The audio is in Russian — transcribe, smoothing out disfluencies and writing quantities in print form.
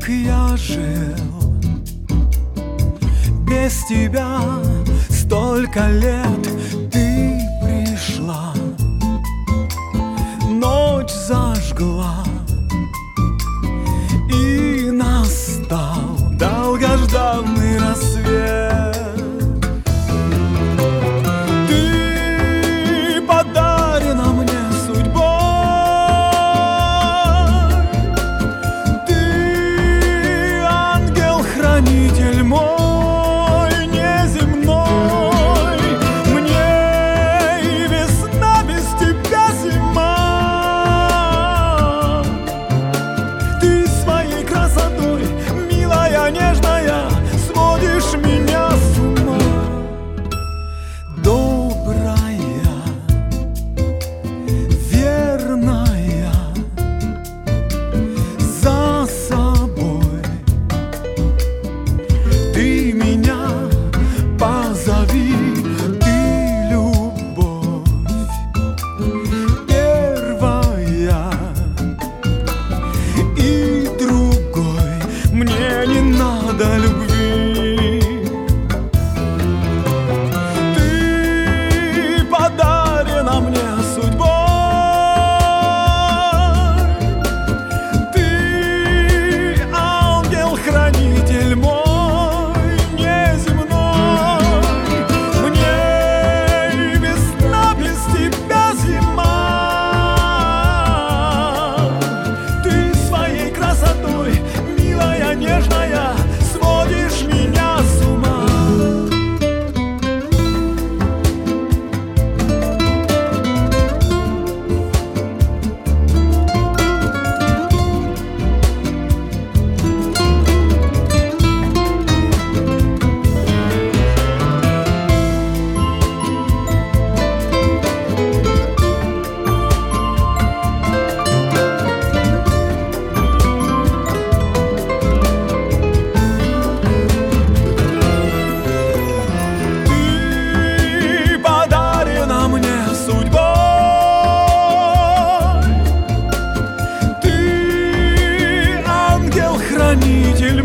как я жил без тебя столько лет. Ты пришла, ночь зажгла, и настал долгожданный рассвет. Ты подарена мне судьбой, ты ангел-хранитель мой неземной. Мне и весна без тебя зима. Ты своей красотой, милая, нежная, сводишь меня с ума. Добрая, верная, за собой ты меня позови. Ты любовь первая, и другой мне не надо любви. Ты подарена мне судьбой, ты ангел-хранитель мой неземной. Мне и весна без тебя зима. Ты своей красотой, милая, нежная, сводишь меня с ума. Ты подарена мне судьбой, ты ангел-хранитель